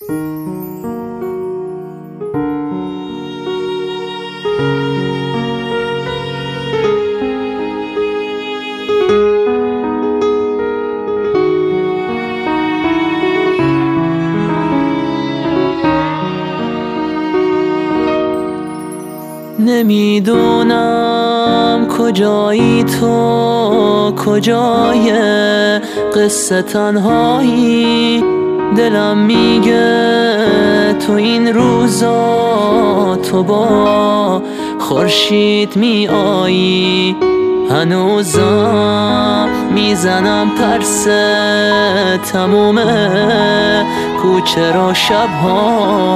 نمیدونم کجایی تو، کجای قصه تنهایی. دلم میگه تو این روزا تو با خورشید میایی. هنوزم میزنم پرسه تموم کوچه را شبها.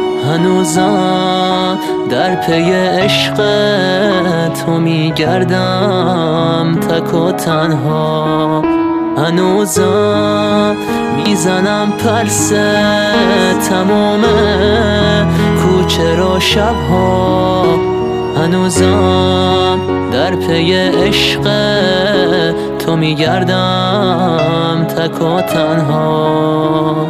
هنوزم در پی عشق تو میگردم تک و تنها. هنوزم میزنم پرسه تمام کوچه را شبها. هنوزم در پی عشق تو میگردم تک و تنها.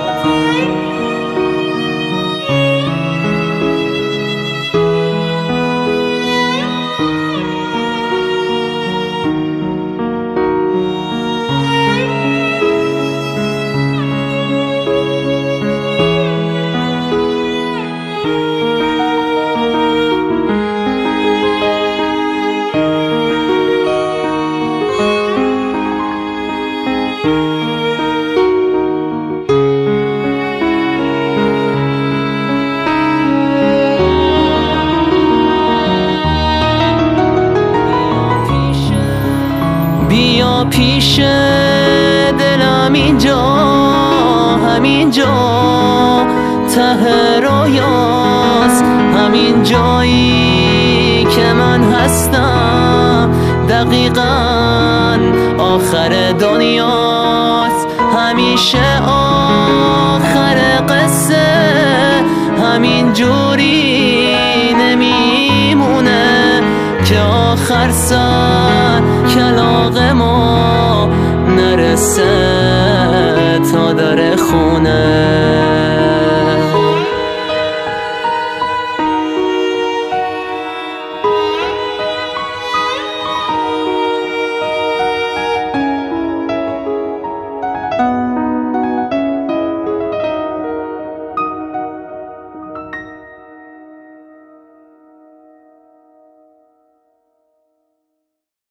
بیا پیش دلم اینجا، همینجا ته رویاست. همین جایی که من هستم دقیقاً آخر دنیاست. همیشه آخر قصه همین جوری نمیمونه که آخر سر کلاغ ما نرسه تا در خونه.